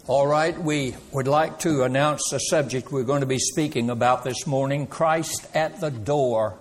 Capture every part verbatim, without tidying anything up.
All right, we would like to announce the subject we're going to be speaking about this morning, Christ at the door.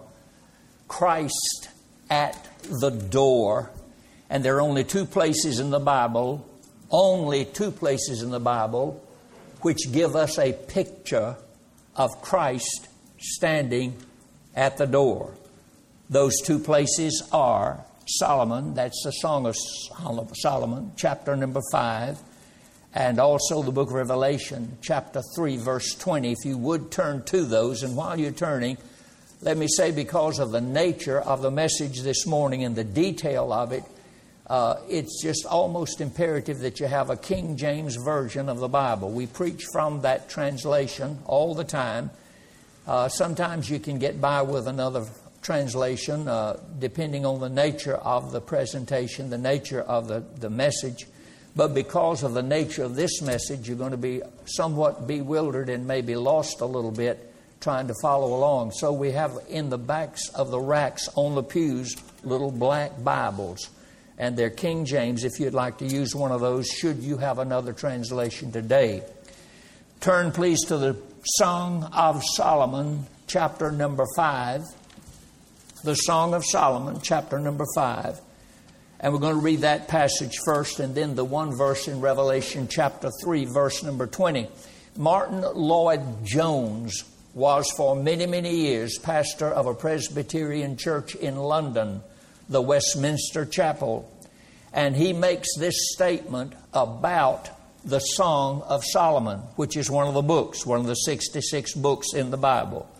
Christ at the door. And there are only two places in the Bible, only two places in the Bible, which give us a picture of Christ standing at the door. Those two places are Solomon, that's the Song of Solomon, chapter number five, and also the book of Revelation, chapter three, verse twenty. If you would turn to those, and while you're turning, let me say, because of the nature of the message this morning and the detail of it, uh, it's just almost imperative that you have a King James version of the Bible. We preach from that translation all the time. Uh, sometimes you can get by with another translation, uh, depending on the nature of the presentation, the nature of the, the message. But because of the nature of this message, you're going to be somewhat bewildered and maybe lost a little bit trying to follow along. So we have in the backs of the racks on the pews little black Bibles. And they're King James if you'd like to use one of those, should you have another translation today. Turn please to the Song of Solomon, chapter number five. The Song of Solomon, chapter number five. And we're going to read that passage first, and then the one verse in Revelation chapter three, verse number twenty. Martin Lloyd Jones was for many, many years pastor of a Presbyterian church in London, the Westminster Chapel. And he makes this statement about the Song of Solomon, which is one of the books, one of the sixty-six books in the Bible.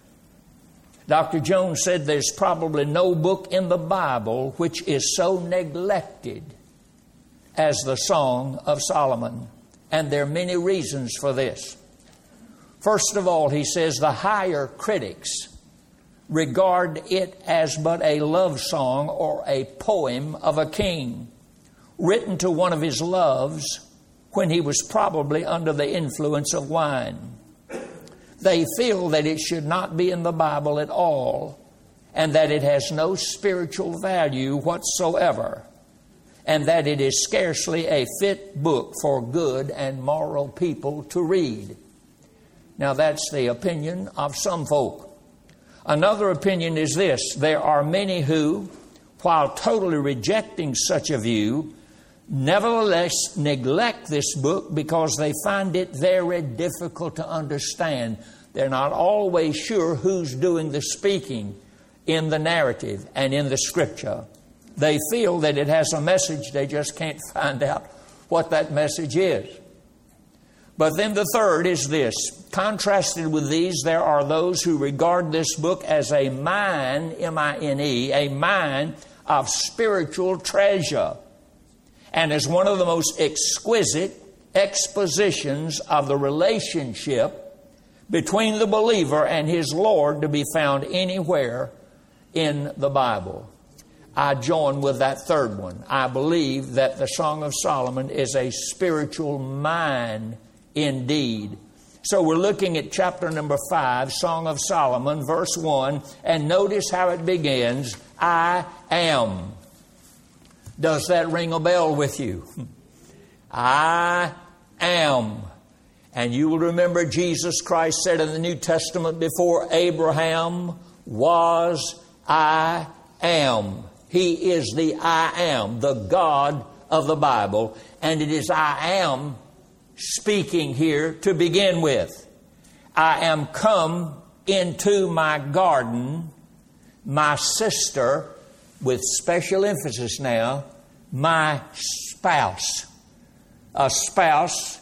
Doctor Jones said there's probably no book in the Bible which is so neglected as the Song of Solomon. And there are many reasons for this. First of all, he says the higher critics regard it as but a love song or a poem of a king, written to one of his loves when he was probably under the influence of wine. They feel that it should not be in the Bible at all, and that it has no spiritual value whatsoever, and that it is scarcely a fit book for good and moral people to read. Now that's the opinion of some folk. Another opinion is this: there are many who, while totally rejecting such a view, nevertheless neglect this book because they find it very difficult to understand. They're not always sure who's doing the speaking in the narrative and in the scripture. They feel that it has a message, they just can't find out what that message is. But then the third is this: contrasted with these, there are those who regard this book as a mine, M I N E, a mine of spiritual treasure, and as one of the most exquisite expositions of the relationship between the believer and his Lord to be found anywhere in the Bible. I join with that third one. I believe that the Song of Solomon is a spiritual mine indeed. So we're looking at chapter number five, Song of Solomon, verse one, and notice how it begins, I am. Does that ring a bell with you? I am. And you will remember Jesus Christ said in the New Testament, before Abraham was, I am. He is the I am, the God of the Bible. And it is I am speaking here to begin with. I am come into my garden, my sister, with special emphasis now, my spouse. A spouse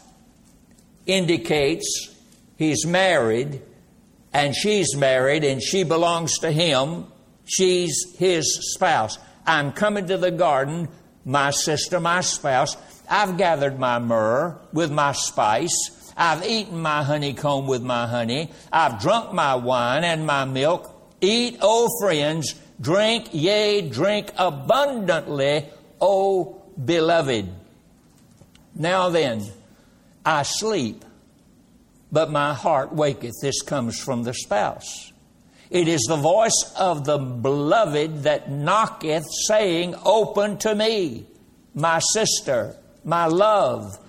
indicates he's married and she's married and she belongs to him. She's his spouse. I'm coming to the garden, my sister, my spouse. I've gathered my myrrh with my spice. I've eaten my honeycomb with my honey. I've drunk my wine and my milk. Eat, O friends, drink, yea, drink abundantly, O beloved. Now then, I sleep, but my heart waketh. This comes from the spouse. It is the voice of the beloved that knocketh, saying, open to me, my sister, my love,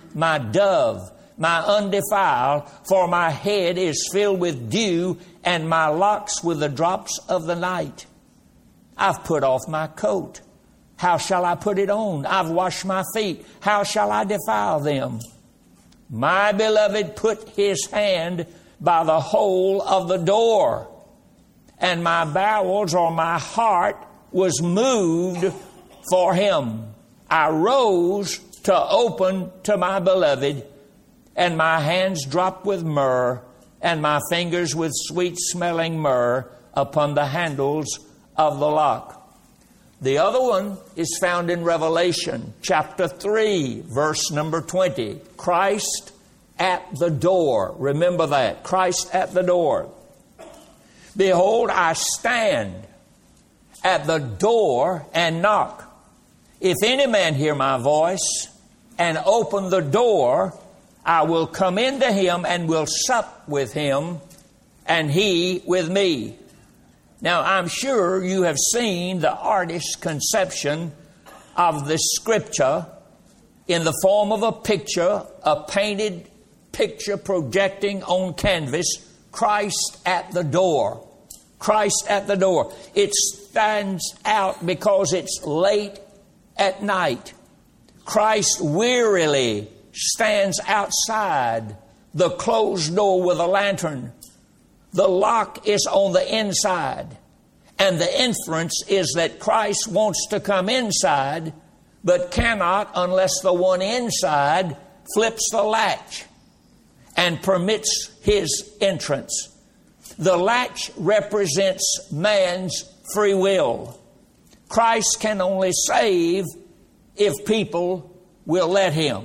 my dove, my undefiled, for my head is filled with dew, and my locks with the drops of the night. I've put off my coat. How shall I put it on? I've washed my feet. How shall I defile them? My beloved put his hand by the hole of the door, and my bowels or my heart was moved for him. I rose to open to my beloved, and my hands dropped with myrrh, and my fingers with sweet-smelling myrrh upon the handles of the lock. The other one is found in Revelation chapter three, verse number twenty. Christ at the door. Remember that. Christ at the door. Behold, I stand at the door and knock. If any man hear my voice and open the door, I will come into him and will sup with him, and he with me. Now, I'm sure you have seen the artist's conception of the Scripture in the form of a picture, a painted picture projecting on canvas, Christ at the door. Christ at the door. It stands out because it's late at night. Christ wearily stands outside the closed door with a lantern. The lock is on the inside, and the inference is that Christ wants to come inside, but cannot unless the one inside flips the latch and permits his entrance. The latch represents man's free will. Christ can only save if people will let him.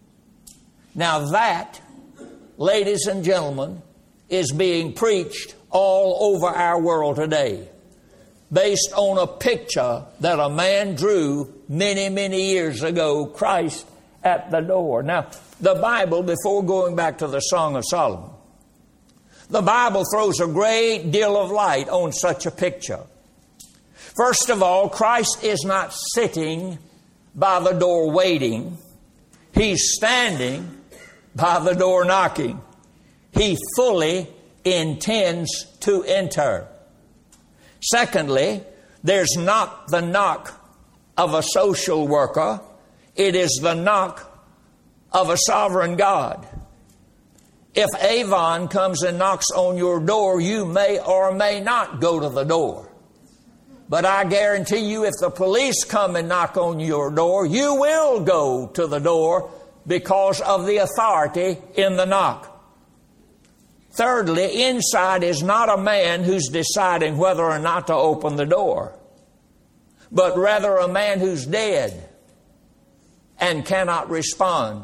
Now that, ladies and gentlemen, is being preached all over our world today, based on a picture that a man drew many, many years ago, Christ at the door. Now, the Bible, before going back to the Song of Solomon, the Bible throws a great deal of light on such a picture. First of all, Christ is not sitting by the door waiting. He's standing by the door knocking. He fully intends to enter. Secondly, there's not the knock of a social worker. It is the knock of a sovereign God. If Avon comes and knocks on your door, you may or may not go to the door. But I guarantee you, if the police come and knock on your door, you will go to the door because of the authority in the knock. Thirdly, inside is not a man who's deciding whether or not to open the door, but rather a man who's dead and cannot respond.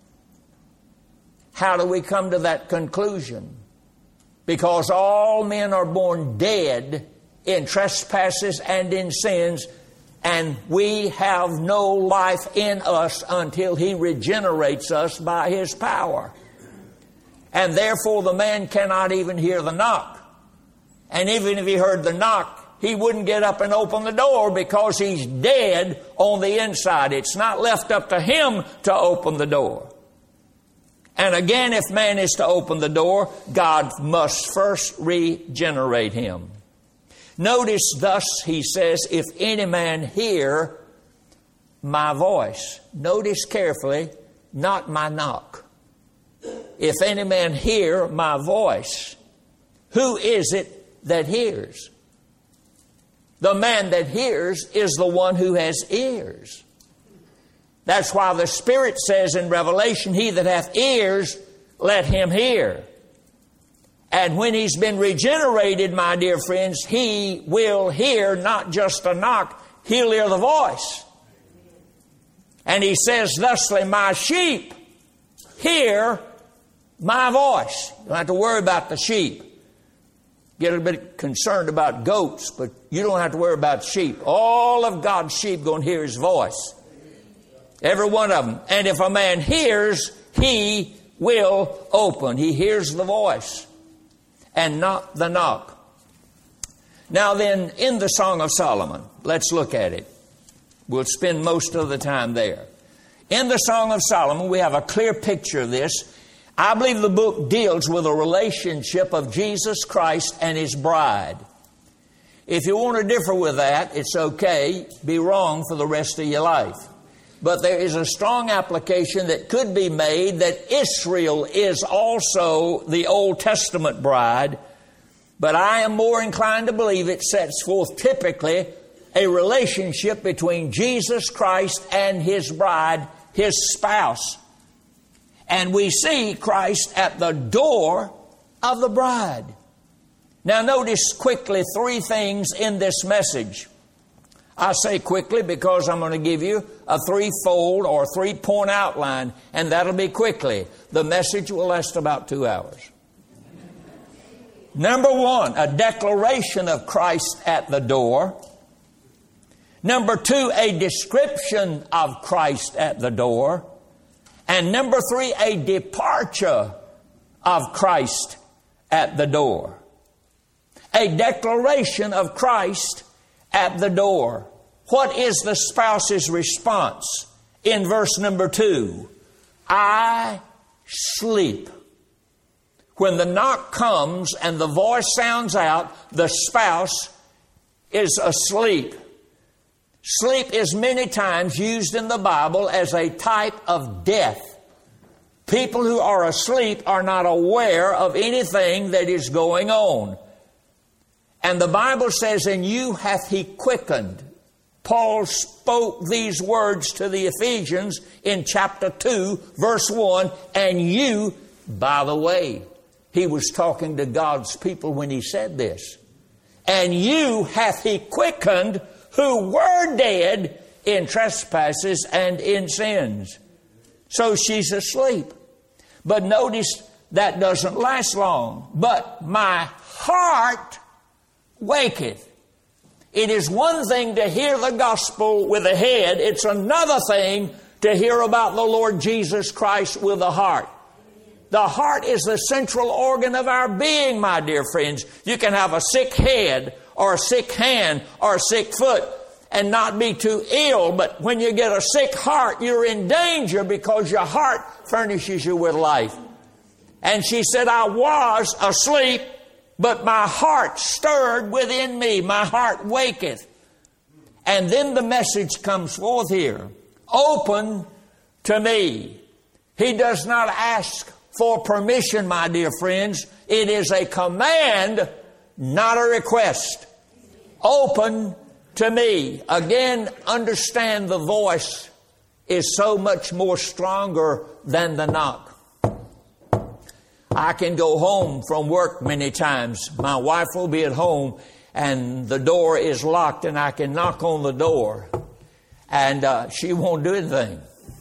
How do we come to that conclusion? Because all men are born dead in trespasses and in sins, and we have no life in us until He regenerates us by His power. And therefore the man cannot even hear the knock. And even if he heard the knock, he wouldn't get up and open the door because he's dead on the inside. It's not left up to him to open the door. And again, if man is to open the door, God must first regenerate him. Notice thus, he says, if any man hear my voice. Notice carefully, not my knock. If any man hear my voice, who is it that hears? The man that hears is the one who has ears. That's why the Spirit says in Revelation, he that hath ears, let him hear. And when he's been regenerated, my dear friends, he will hear not just a knock, he'll hear the voice. And he says, thusly, my sheep hear my voice. You don't have to worry about the sheep. Get a bit concerned about goats, but you don't have to worry about sheep. All of God's sheep going to hear His voice. Every one of them. And if a man hears, he will open. He hears the voice and not the knock. Now then, in the Song of Solomon, let's look at it. We'll spend most of the time there. In the Song of Solomon, we have a clear picture of this. I believe the book deals with a relationship of Jesus Christ and His bride. If you want to differ with that, it's okay. Be wrong for the rest of your life. But there is a strong application that could be made that Israel is also the Old Testament bride. But I am more inclined to believe it sets forth typically a relationship between Jesus Christ and His bride, His spouse. And we see Christ at the door of the bride. Now notice quickly three things in this message. I say quickly because I'm going to give you a threefold or three-point outline, and that'll be quickly. The message will last about two hours. Number one, a declaration of Christ at the door. Number two, a description of Christ at the door. And number three, a departure of Christ at the door. A declaration of Christ at the door. What is the spouse's response? In verse number two, I sleep. When the knock comes and the voice sounds out, the spouse is asleep. Sleep is many times used in the Bible as a type of death. People who are asleep are not aware of anything that is going on. And the Bible says, "In you hath He quickened." Paul spoke these words to the Ephesians in chapter two, verse one, and you, by the way, he was talking to God's people when he said this. And you hath He quickened who were dead in trespasses and in sins. So she's asleep. But notice that doesn't last long. But my heart waketh. It is one thing to hear the gospel with the head. It's another thing to hear about the Lord Jesus Christ with the heart. The heart is the central organ of our being, my dear friends. You can have a sick head or a sick hand or a sick foot and not be too ill. But when you get a sick heart, you're in danger because your heart furnishes you with life. And she said, I was asleep, but my heart stirred within me. My heart waketh. And then the message comes forth here. Open to me. He does not ask for permission, my dear friends. It is a command, not a request. Open to me. Again, understand the voice is so much more stronger than the knock. I can go home from work many times. My wife will be at home and the door is locked and I can knock on the door and uh, she won't do anything.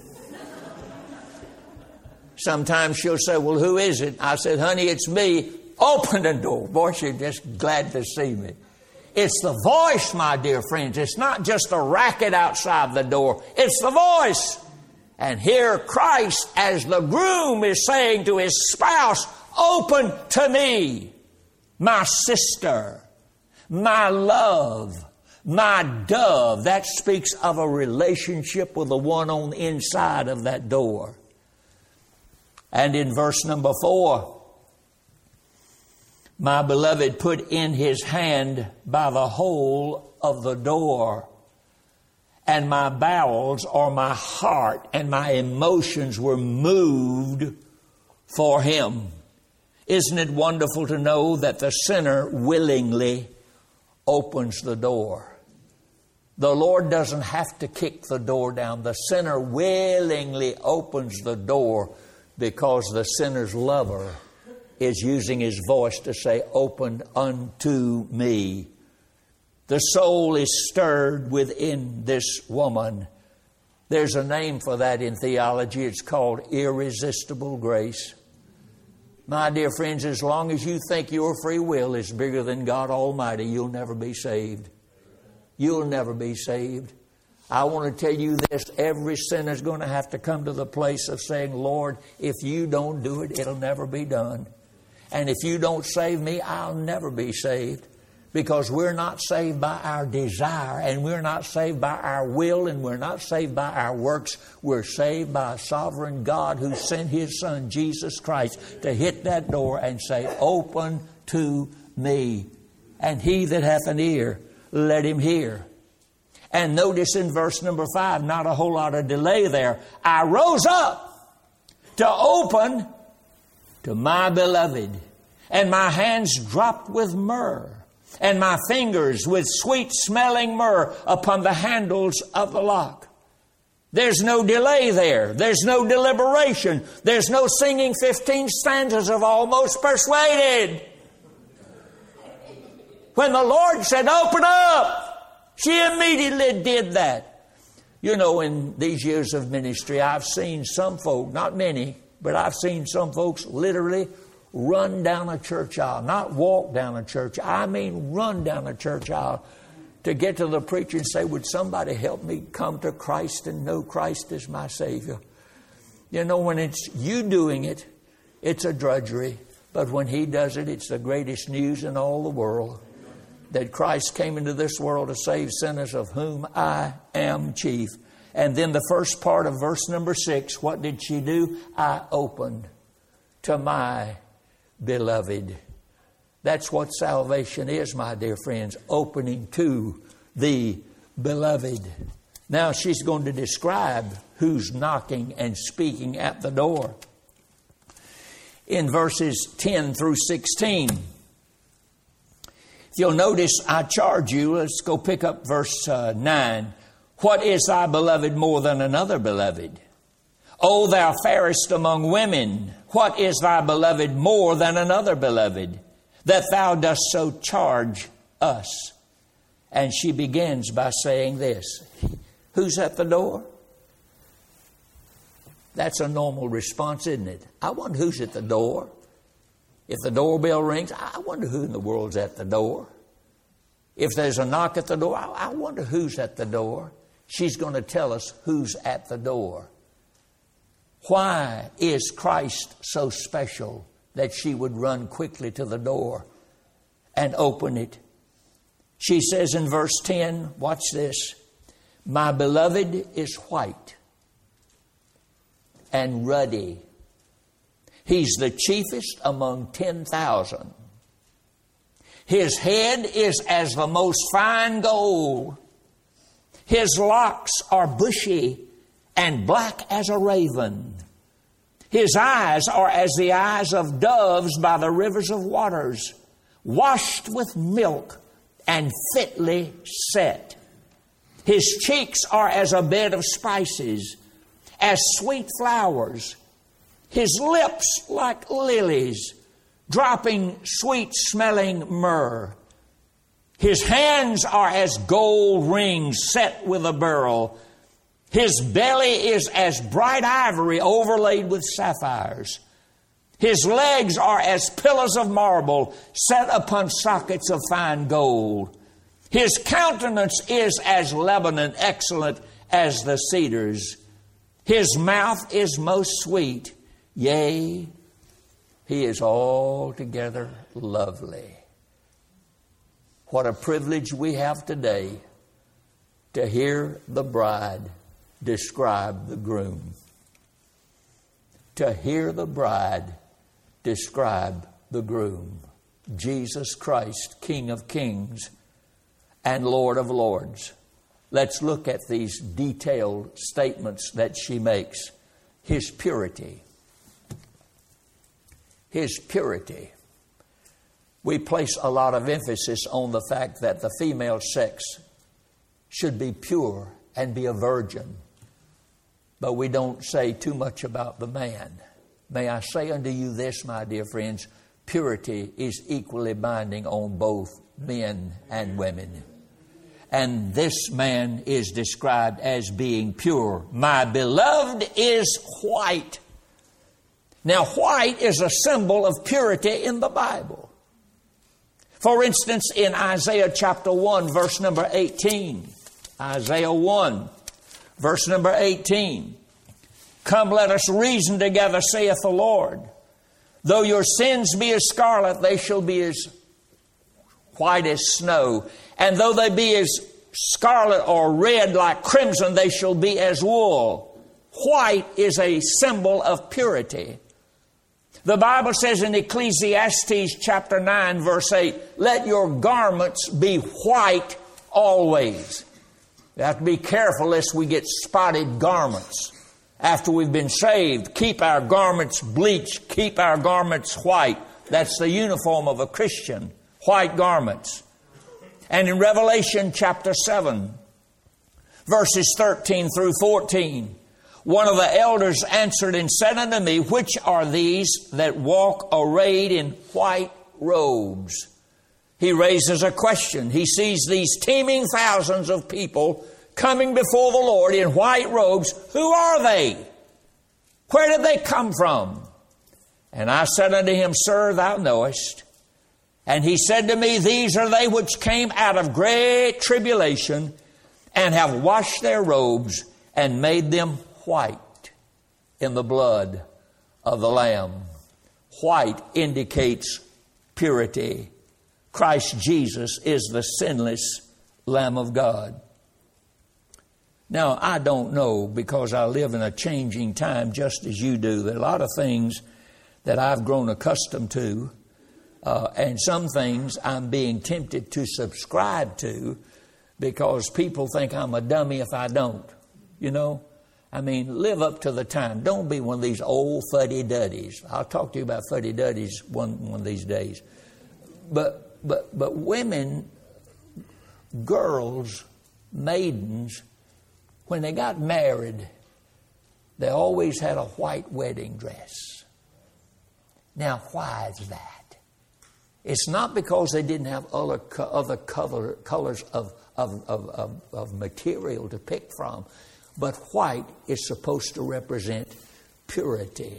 Sometimes she'll say, well, who is it? I said, honey, it's me. Open the door. Boy, she's just glad to see me. It's the voice, my dear friends. It's not just a racket outside the door. It's the voice. And here Christ, as the groom, is saying to his spouse, open to me, my sister, my love, my dove. That speaks of a relationship with the one on the inside of that door. And in verse number four, my beloved put in his hand by the hole of the door, and my bowels or my heart and my emotions were moved for him. Isn't it wonderful to know that the sinner willingly opens the door? The Lord doesn't have to kick the door down. The sinner willingly opens the door because the sinner's lover is using his voice to say, open unto me. The soul is stirred within this woman. There's a name for that in theology. It's called irresistible grace. My dear friends, as long as you think your free will is bigger than God Almighty, you'll never be saved. You'll never be saved. I want to tell you this, every sinner is going to have to come to the place of saying, Lord, if you don't do it, it'll never be done. And if you don't save me, I'll never be saved. Because we're not saved by our desire, and we're not saved by our will, and we're not saved by our works. We're saved by a sovereign God who sent His Son, Jesus Christ, to hit that door and say, "Open to me. And he that hath an ear, let him hear." And notice in verse number five, not a whole lot of delay there. "I rose up to open to my beloved, and my hands dropped with myrrh, and my fingers with sweet-smelling myrrh upon the handles of the lock." There's no delay there. There's no deliberation. There's no singing fifteen stanzas of Almost Persuaded. When the Lord said, "Open up," she immediately did that. You know, in these years of ministry, I've seen some folk, not many, but I've seen some folks literally run down a church aisle. Not walk down a church aisle. I mean run down a church aisle to get to the preacher and say, "Would somebody help me come to Christ and know Christ as my Savior?" You know, when it's you doing it, it's a drudgery. But when He does it, it's the greatest news in all the world. That Christ came into this world to save sinners, of whom I am chief. And then the first part of verse number six, what did she do? "I opened to my beloved." That's what salvation is, my dear friends. Opening to the beloved. Now she's going to describe who's knocking and speaking at the door. In verses ten through sixteen. You'll notice I charge you, let's go pick up verse uh, nine. "What is thy beloved more than another beloved? O thou fairest among women, what is thy beloved more than another beloved, that thou dost so charge us?" And she begins by saying this. Who's at the door? That's a normal response, isn't it? I wonder who's at the door. If the doorbell rings, I wonder who in the world's at the door. If there's a knock at the door, I wonder who's at the door. She's going to tell us who's at the door. Why is Christ so special that she would run quickly to the door and open it? She says in verse ten, watch this, "My beloved is white and ruddy. He's the chiefest among ten thousand. His head is as the most fine gold. His locks are bushy and black as a raven. His eyes are as the eyes of doves by the rivers of waters, washed with milk and fitly set. His cheeks are as a bed of spices, as sweet flowers. His lips like lilies, dropping sweet-smelling myrrh. His hands are as gold rings set with a beryl. His belly is as bright ivory overlaid with sapphires. His legs are as pillars of marble set upon sockets of fine gold. His countenance is as Lebanon, excellent as the cedars. His mouth is most sweet. Yea, he is altogether lovely." What a privilege we have today to hear the bride describe the groom. To hear the bride describe the groom. Jesus Christ, King of Kings and Lord of Lords. Let's look at these detailed statements that she makes. His purity. His purity. We place a lot of emphasis on the fact that the female sex should be pure and be a virgin. But we don't say too much about the man. May I say unto you this, my dear friends, purity is equally binding on both men and women. And this man is described as being pure. My beloved is white. Now, white is a symbol of purity in the Bible. For instance, in Isaiah chapter one, verse number eighteen. Isaiah one, verse number eighteen. Come, let us reason together, saith the Lord. Though your sins be as scarlet, they shall be as white as snow. And though they be as scarlet or red like crimson, they shall be as wool. White is a symbol of purity. The Bible says in Ecclesiastes chapter nine, verse eight, let your garments be white always. We have to be careful lest we get spotted garments. After we've been saved, keep our garments bleached, keep our garments white. That's the uniform of a Christian, white garments. And in Revelation chapter seven, verses thirteen through fourteen, one of the elders answered and said unto me, which are these that walk arrayed in white robes? He raises a question. He sees these teeming thousands of people coming before the Lord in white robes. Who are they? Where did they come from? And I said unto him, Sir, thou knowest. And he said to me, these are they which came out of great tribulation and have washed their robes and made them white in the blood of the Lamb. White indicates purity. Christ Jesus is the sinless Lamb of God. Now, I don't know, because I live in a changing time just as you do. There are a lot of things that I've grown accustomed to, uh, and some things I'm being tempted to subscribe to because people think I'm a dummy if I don't. You know? I mean, live up to the time. Don't be one of these old fuddy-duddies. I'll talk to you about fuddy-duddies one, one of these days. But, but, but women, girls, maidens, when they got married, they always had a white wedding dress. Now, why is that? It's not because they didn't have other, other color, colors of, of, of, of, of material to pick from, but white is supposed to represent purity.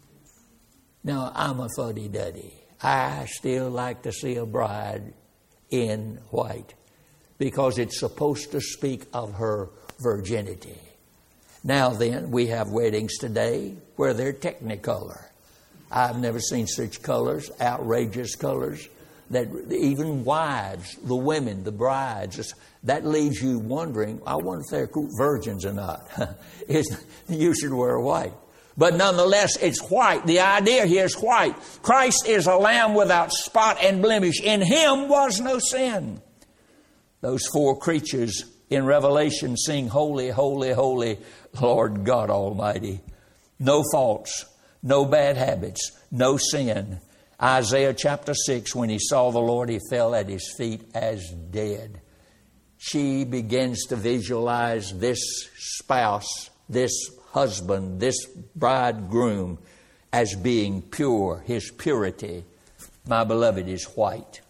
Now, I'm a fuddy-duddy. I still like to see a bride in white because it's supposed to speak of her virginity. Now then, we have weddings today where they're technicolor. I've never seen such colors, outrageous colors, that even wives, the women, the brides, that leaves you wondering, I wonder if they're virgins or not. You should wear white. But nonetheless, it's white. The idea here is white. Christ is a lamb without spot and blemish. In him was no sin. Those four creatures in Revelation sing, holy, holy, holy, Lord God Almighty. No faults, no bad habits, no sin. Isaiah chapter six, when he saw the Lord, he fell at his feet as dead. She begins to visualize this spouse, this husband, this bridegroom as being pure, his purity. My beloved is white.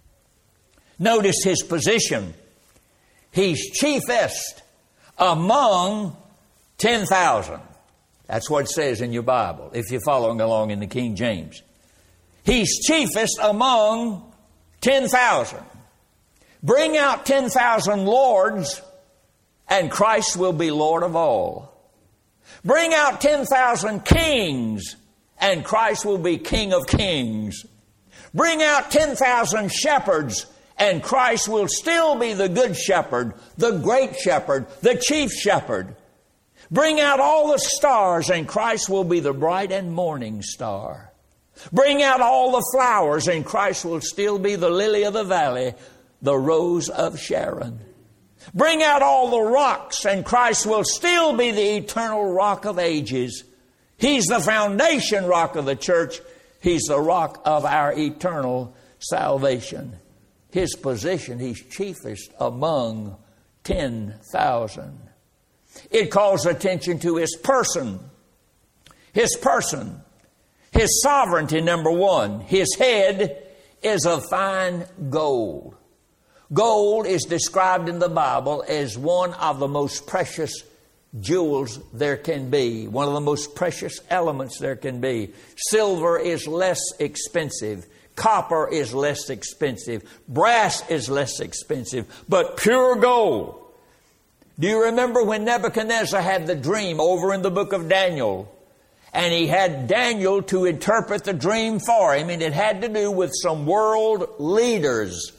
Notice his position. He's chiefest among ten thousand. That's what it says in your Bible, if you're following along in the King James. He's chiefest among ten thousand. Bring out ten thousand lords, and Christ will be Lord of all. Bring out ten thousand kings, and Christ will be King of kings. Bring out ten thousand shepherds, and Christ will still be the good shepherd, the great shepherd, the chief shepherd. Bring out all the stars, and Christ will be the bright and morning star. Bring out all the flowers, and Christ will still be the lily of the valley, the rose of Sharon. Bring out all the rocks, and Christ will still be the eternal rock of ages. He's the foundation rock of the church. He's the rock of our eternal salvation. His position, he's chiefest among ten thousand. It calls attention to his person. His person. His sovereignty, number one. His head is of fine gold. Gold is described in the Bible as one of the most precious jewels there can be. One of the most precious elements there can be. Silver is less expensive. Copper is less expensive. Brass is less expensive. But pure gold. Do you remember when Nebuchadnezzar had the dream over in the book of Daniel? And he had Daniel to interpret the dream for him. And it had to do with some world leaders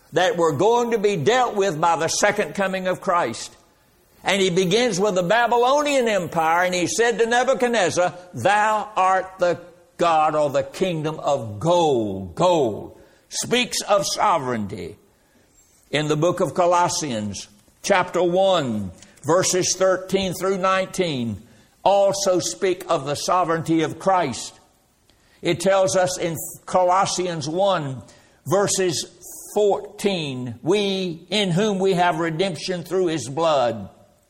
that were going to be dealt with by the second coming of Christ. And he begins with the Babylonian Empire, and he said to Nebuchadnezzar, "Thou art the God or the kingdom of gold." Gold speaks of sovereignty. In the book of Colossians, chapter one, verses thirteen through nineteen, also speak of the sovereignty of Christ. It tells us in Colossians one, verses fourteen, "We, in whom we have redemption through His blood,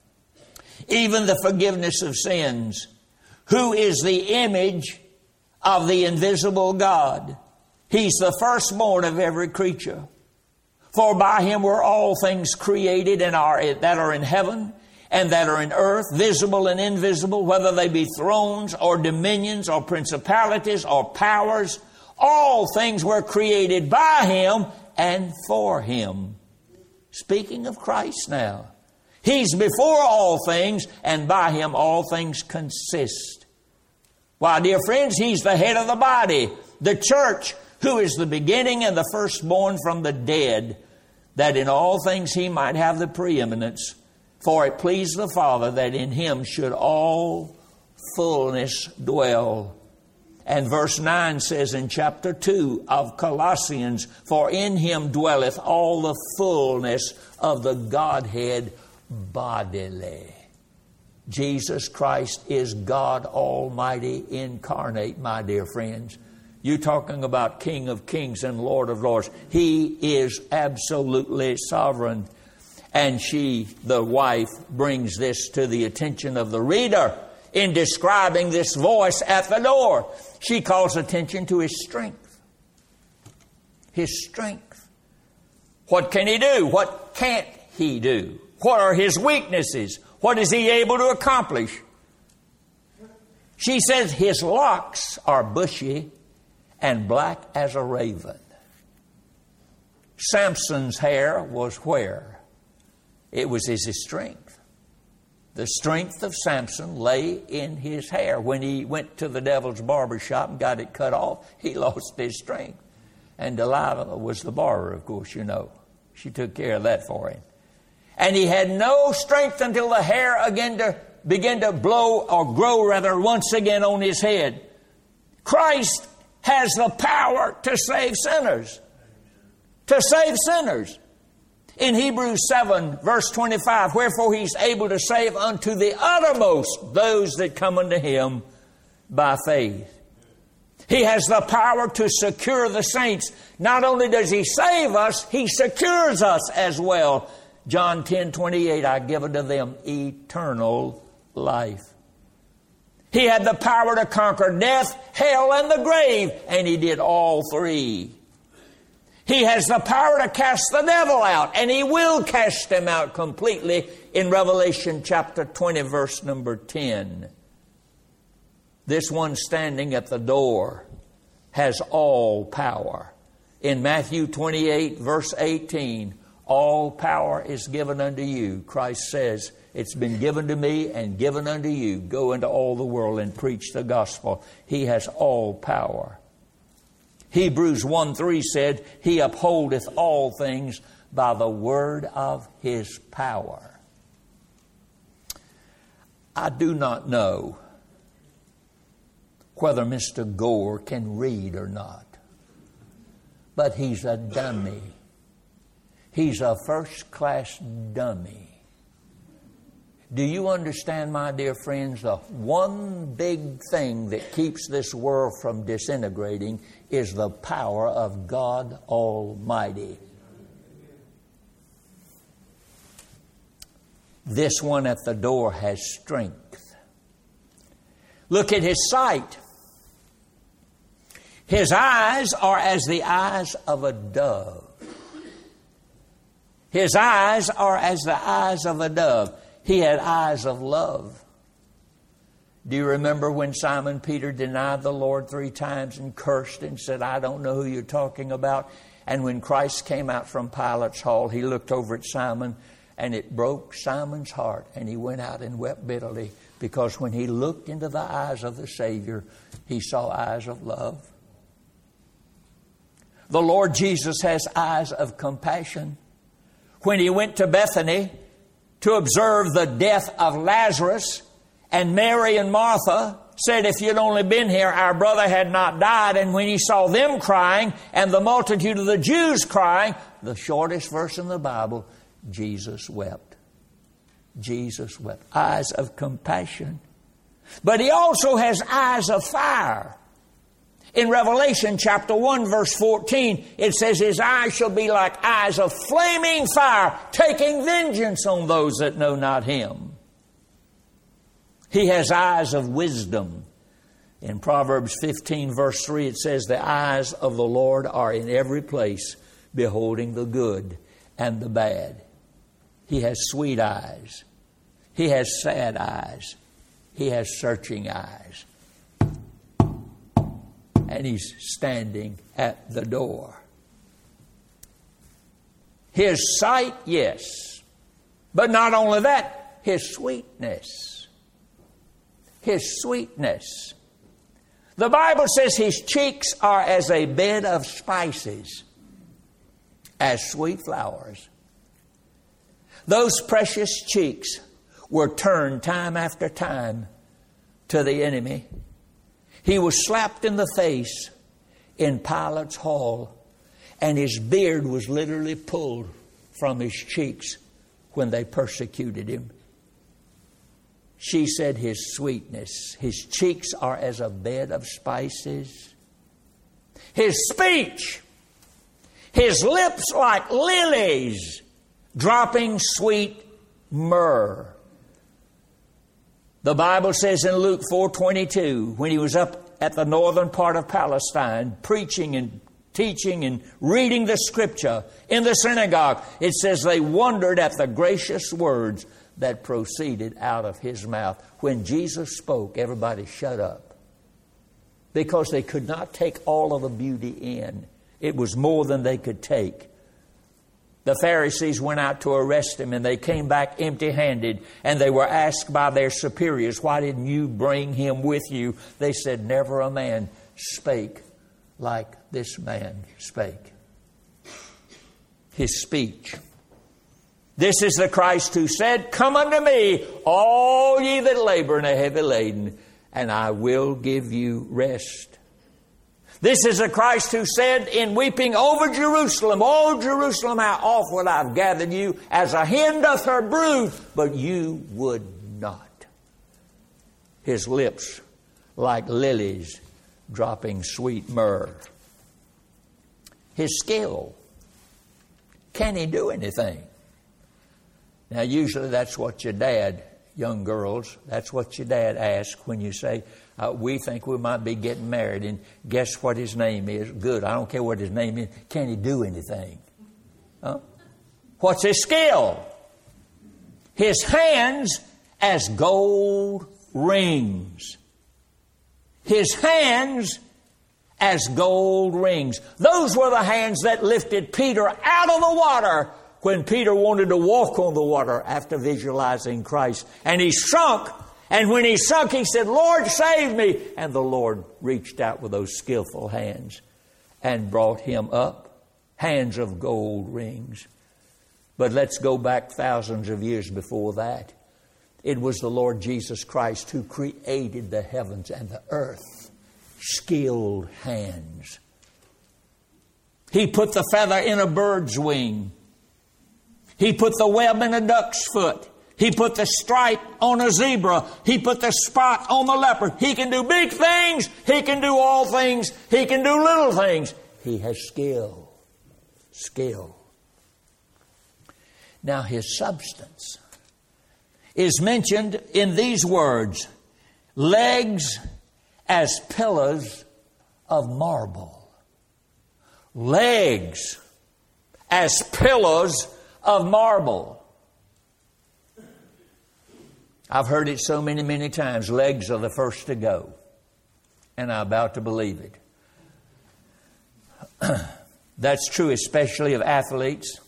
even the forgiveness of sins, who is the image of the invisible God. He's the firstborn of every creature. For by Him were all things created and are, that are in heaven and that are in earth, visible and invisible, whether they be thrones or dominions or principalities or powers. All things were created by Him and for Him." Speaking of Christ now. He's before all things, and by Him all things consist. Why, dear friends, He's the head of the body, the church, who is the beginning and the firstborn from the dead, that in all things He might have the preeminence. For it pleased the Father that in Him should all fullness dwell. And verse nine says in chapter two of Colossians, "For in Him dwelleth all the fullness of the Godhead bodily." Jesus Christ is God Almighty incarnate, my dear friends. You're talking about King of Kings and Lord of Lords. He is absolutely sovereign. And she, the wife, brings this to the attention of the reader in describing this voice at the door. She calls attention to His strength. His strength. What can He do? What can't He do? What are His weaknesses? What is He able to accomplish? She says His locks are bushy and black as a raven. Samson's hair was where? It was his strength. The strength of Samson lay in his hair. When he went to the devil's barber shop and got it cut off, he lost his strength. And Delilah was the barber, of course, you know. She took care of that for him. And he had no strength until the hair again to began to blow, or grow rather, once again on his head. Christ has the power to save sinners. To save sinners. In Hebrews seven, verse twenty-five, "Wherefore He's able to save unto the uttermost those that come unto Him by faith." He has the power to secure the saints. Not only does He save us, He secures us as well. John ten twenty-eight, "I give unto them eternal life." He had the power to conquer death, hell, and the grave, and He did all three. He has the power to cast the devil out, and He will cast him out completely in Revelation chapter twenty, verse number ten. This one standing at the door has all power. In Matthew twenty-eight, verse eighteen, "All power is given unto you." Christ says, "It's been given to me and given unto you. Go into all the world and preach the gospel." He has all power. Hebrews one three said, "He upholdeth all things by the word of His power." I do not know whether Mister Gore can read or not, but he's a dummy. He's a first-class dummy. Do you understand, my dear friends, the one big thing that keeps this world from disintegrating is the power of God Almighty. This one at the door has strength. Look at His sight. His eyes are as the eyes of a dove. His eyes are as the eyes of a dove. He had eyes of love. Do you remember when Simon Peter denied the Lord three times and cursed and said, "I don't know who you're talking about"? And when Christ came out from Pilate's hall, He looked over at Simon, and it broke Simon's heart, and he went out and wept bitterly, because when he looked into the eyes of the Savior, he saw eyes of love. The Lord Jesus has eyes of compassion. When He went to Bethany to observe the death of Lazarus, and Mary and Martha said, if you'd only been here, our brother had not died. And when He saw them crying and the multitude of the Jews crying, the shortest verse in the Bible, Jesus wept. Jesus wept. Eyes of compassion. But He also has eyes of fire. In Revelation chapter one verse fourteen, it says, His eyes shall be like eyes of flaming fire, taking vengeance on those that know not Him. He has eyes of wisdom. In Proverbs fifteen verse three, it says, the eyes of the Lord are in every place, beholding the good and the bad. He has sweet eyes. He has sad eyes. He has searching eyes. And He's standing at the door. His sight, yes. But not only that, His sweetness. His sweetness. The Bible says His cheeks are as a bed of spices, as sweet flowers. Those precious cheeks were turned time after time to the enemy. He was slapped in the face in Pilate's hall, and His beard was literally pulled from His cheeks when they persecuted Him. She said His sweetness, His cheeks are as a bed of spices. His speech, His lips like lilies, dropping sweet myrrh. The Bible says in Luke four twenty-two, when He was up at the northern part of Palestine, preaching and teaching and reading the Scripture in the synagogue, it says they wondered at the gracious words that proceeded out of His mouth. When Jesus spoke, everybody shut up, because they could not take all of the beauty in. It was more than they could take. The Pharisees went out to arrest Him, and they came back empty-handed, and they were asked by their superiors, why didn't you bring Him with you? They said, never a man spake like this man spake. His speech. This is the Christ who said, come unto me, all ye that labor and are heavy laden, and I will give you rest. This is the Christ who said in weeping over Jerusalem, O Jerusalem, how oft would I have gathered you as a hen doth her brood, but you would not. His lips like lilies dropping sweet myrrh. His skill. Can He do anything? Now usually that's what your dad, young girls, that's what your dad asks when you say, Uh, we think we might be getting married, and guess what his name is? Good. I don't care what his name is. Can he do anything? Huh? What's his skill? His hands as gold rings. His hands as gold rings. Those were the hands that lifted Peter out of the water when Peter wanted to walk on the water after visualizing Christ. And he sunk. And when he sunk, he said, Lord, save me. And the Lord reached out with those skillful hands and brought him up. Hands of gold rings. But let's go back thousands of years before that. It was the Lord Jesus Christ who created the heavens and the earth. Skilled hands. He put the feather in a bird's wing. He put the web in a duck's foot. He put the stripe on a zebra. He put the spot on the leopard. He can do big things. He can do all things. He can do little things. He has skill. Skill. Now his substance is mentioned in these words. Legs as pillars of marble. Legs as pillars of marble. I've heard it so many, many times. Legs are the first to go. And I'm about to believe it. That's true especially of athletes.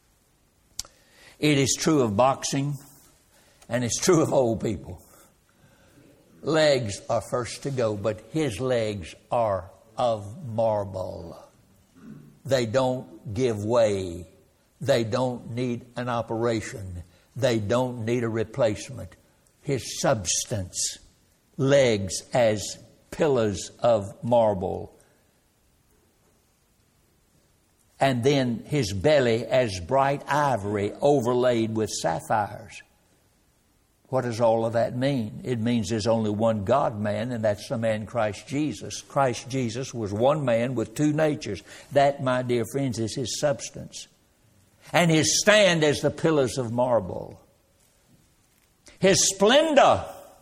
It is true of boxing. And it's true of old people. Legs are first to go, but his legs are of marble. They don't give way. They don't need an operation. They don't need a replacement. His substance, legs as pillars of marble, and then his belly as bright ivory overlaid with sapphires. What does all of that mean? It means there's only one God-man, and that's the man Christ Jesus. Christ Jesus was one man with two natures. That, my dear friends, is his substance. And his stand as the pillars of marble. His splendor.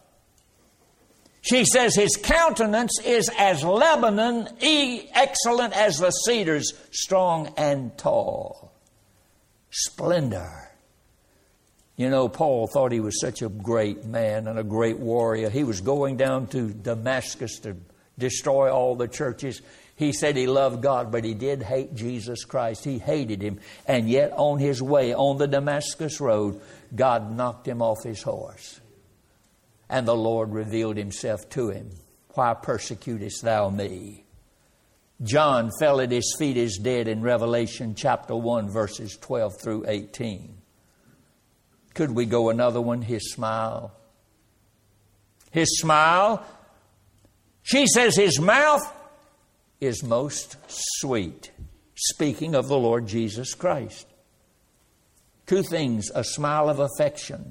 She says his countenance is as Lebanon, excellent as the cedars, strong and tall. Splendor. You know, Paul thought he was such a great man and a great warrior. He was going down to Damascus to destroy all the churches. He said he loved God, but he did hate Jesus Christ. He hated him. And yet on his way, on the Damascus road, God knocked him off his horse. And the Lord revealed himself to him. Why persecutest thou me? John fell at his feet as dead in Revelation chapter one, verses twelve through eighteen. Could we go another one? His smile. His smile. She says his mouth is most sweet. Speaking of the Lord Jesus Christ. Two things. A smile of affection.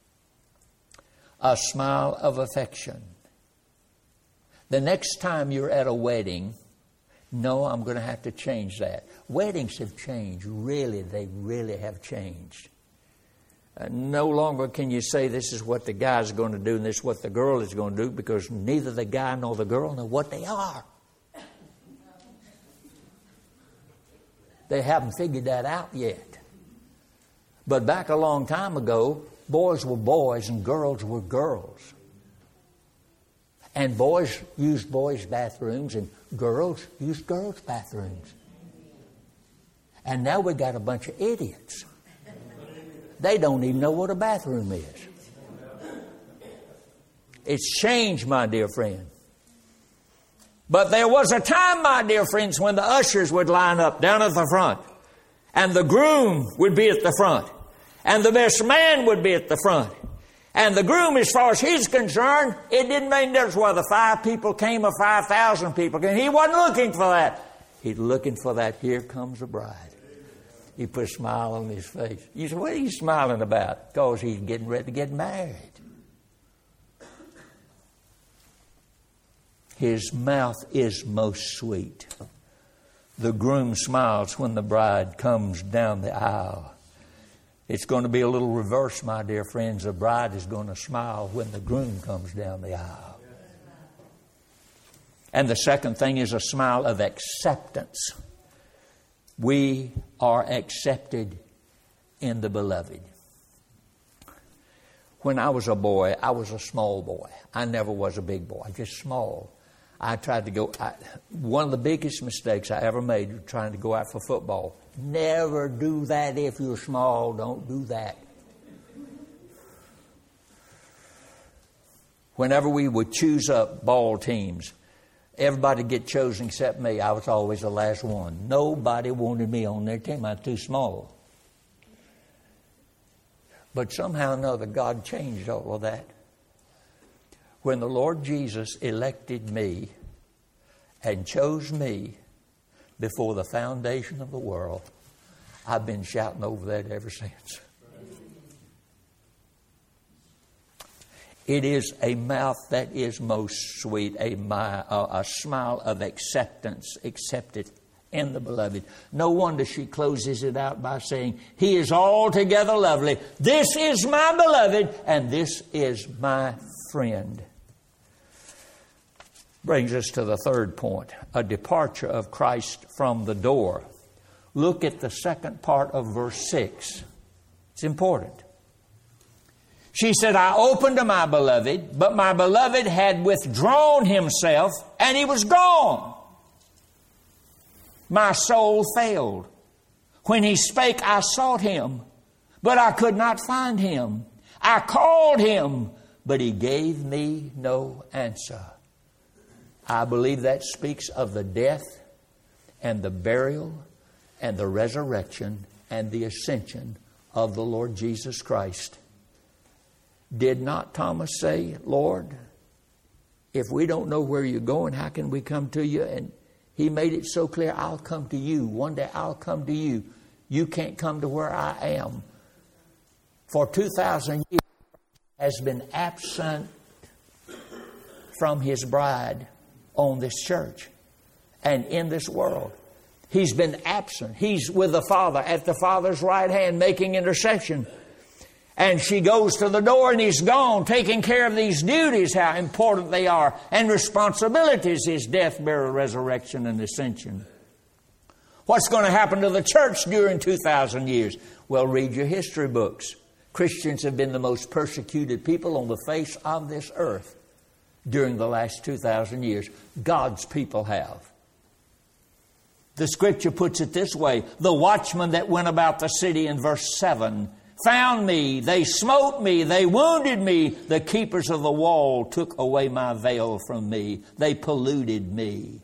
A smile of affection. The next time you're at a wedding, no, I'm going to have to change that. Weddings have changed. Really, they really have changed. Uh, no longer can you say this is what the guy's going to do and this is what the girl is going to do, because neither the guy nor the girl know what they are. They haven't figured that out yet. But back a long time ago, boys were boys and girls were girls. And boys used boys' bathrooms and girls used girls' bathrooms. And now we got a bunch of idiots. They don't even know what a bathroom is. It's changed, my dear friend. But there was a time, my dear friends, when the ushers would line up down at the front. And the groom would be at the front. And the best man would be at the front. And the groom, as far as he's concerned, it didn't make a difference whether five people came or five thousand people came. He wasn't looking for that. He's looking for that, here comes the bride. He put a smile on his face. You say, what are you smiling about? Because he's getting ready to get married. His mouth is most sweet. The groom smiles when the bride comes down the aisle. It's going to be a little reverse, my dear friends. The bride is going to smile when the groom comes down the aisle. And the second thing is a smile of acceptance. We are accepted in the beloved. When I was a boy, I was a small boy. I never was a big boy, just small. I tried to go, I, one of the biggest mistakes I ever made was trying to go out for football. Never do that if you're small. Don't do that. Whenever we would choose up ball teams, everybody get chosen except me. I was always the last one. Nobody wanted me on their team. I was too small. But somehow or another, God changed all of that. When the Lord Jesus elected me and chose me before the foundation of the world, I've been shouting over that ever since. It is a mouth that is most sweet, a, a smile of acceptance, accepted in the beloved. No wonder she closes it out by saying, He is altogether lovely. This is my beloved, and this is my friend. Brings us to the third point, a departure of Christ from the door. Look at the second part of verse six. It's important. She said, I opened to my beloved, but my beloved had withdrawn himself, and he was gone. My soul failed. When he spake, I sought him, but I could not find him. I called him, but he gave me no answer. I believe that speaks of the death and the burial and the resurrection and the ascension of the Lord Jesus Christ. Did not Thomas say, Lord, if we don't know where you're going, how can we come to you? And he made it so clear, I'll come to you. One day I'll come to you. You can't come to where I am. For two thousand years has been absent from his bride on this church and in this world. He's been absent. He's with the Father at the Father's right hand making intercession. And she goes to the door and he's gone, taking care of these duties, how important they are, and responsibilities, his death, burial, resurrection, and ascension. What's going to happen to the church during two thousand years? Well, read your history books. Christians have been the most persecuted people on the face of this earth during the last two thousand years. God's people have. The Scripture puts it this way. The watchmen that went about the city in verse seven found me. They smote me. They wounded me. The keepers of the wall took away my veil from me. They polluted me.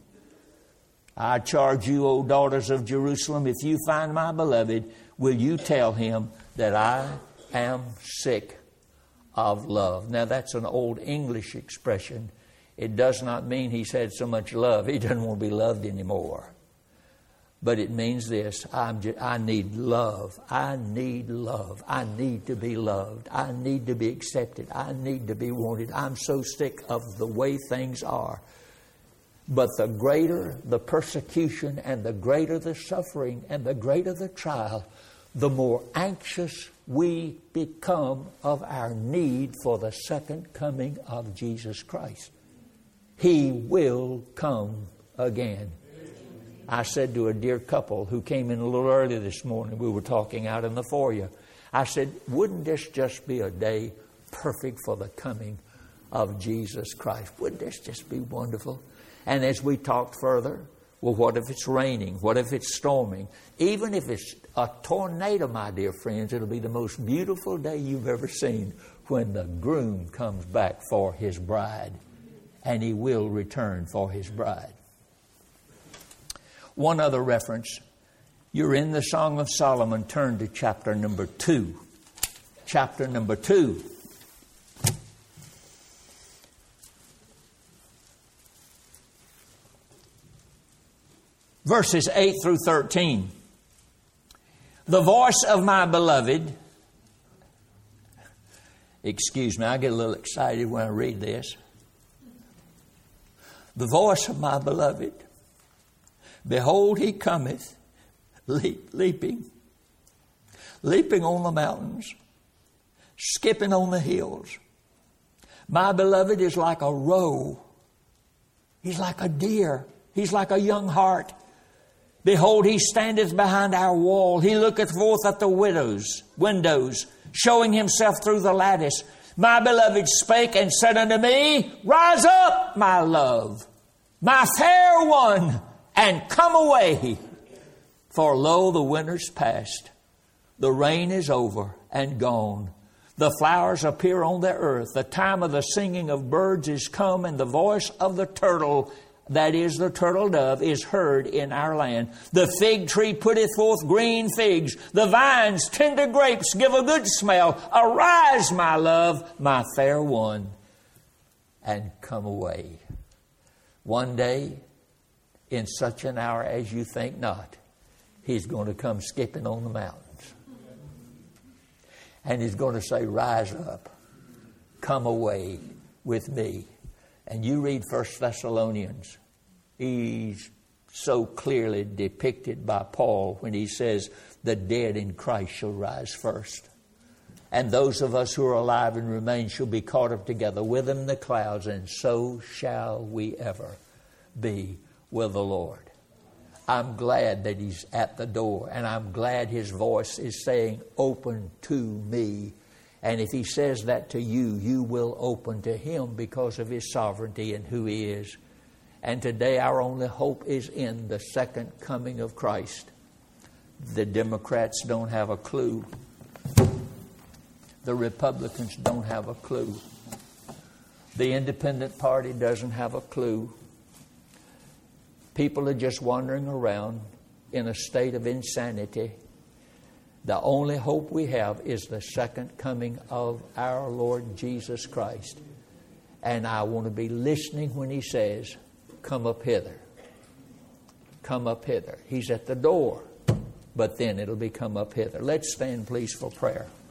I charge you, O daughters of Jerusalem, if you find my beloved, will you tell him that I am sick of love? Now that's an old English expression. It does not mean he's had so much love he doesn't want to be loved anymore. But it means this, I'm just, I need love. I need love. I need to be loved. I need to be accepted. I need to be wanted. I'm so sick of the way things are. But the greater the persecution and the greater the suffering and the greater the trial, the more anxious we become of our need for the second coming of Jesus Christ. He will come again. I said to a dear couple who came in a little early this morning, we were talking out in the foyer, I said, wouldn't this just be a day perfect for the coming of Jesus Christ? Wouldn't this just be wonderful? And as we talked further, well, what if it's raining? What if it's storming? Even if it's a tornado, my dear friends, it'll be the most beautiful day you've ever seen when the groom comes back for his bride. And he will return for his bride. One other reference. You're in the Song of Solomon. Turn to chapter number two. Chapter number two. Verses eight through thirteen. The voice of my beloved. Excuse me, I get a little excited when I read this. The voice of my beloved. Behold, he cometh, leap, leaping, leaping on the mountains, skipping on the hills. My beloved is like a roe. He's like a deer. He's like a young hart. Behold, he standeth behind our wall. He looketh forth at the widows' windows, showing himself through the lattice. My beloved spake and said unto me, Rise up, my love, my fair one, and come away. For lo, the winter's past. The rain is over and gone. The flowers appear on the earth. The time of the singing of birds is come, and the voice of the turtle, that is the turtle dove, is heard in our land. The fig tree putteth forth green figs. The vines, tender grapes, give a good smell. Arise, my love, my fair one, and come away. One day, in such an hour as you think not, he's going to come skipping on the mountains. And he's going to say, Rise up, come away with me. And you read First Thessalonians. He's so clearly depicted by Paul when he says, the dead in Christ shall rise first. And those of us who are alive and remain shall be caught up together with them in the clouds, and so shall we ever be with the Lord. I'm glad that he's at the door, and I'm glad his voice is saying, open to me. And if he says that to you, you will open to him because of his sovereignty and who he is. And today our only hope is in the second coming of Christ. The Democrats don't have a clue. The Republicans don't have a clue. The Independent Party doesn't have a clue. People are just wandering around in a state of insanity. The only hope we have is the second coming of our Lord Jesus Christ. And I want to be listening when He says, come up hither. Come up hither. He's at the door, but then it'll be come up hither. Let's stand, please, for prayer.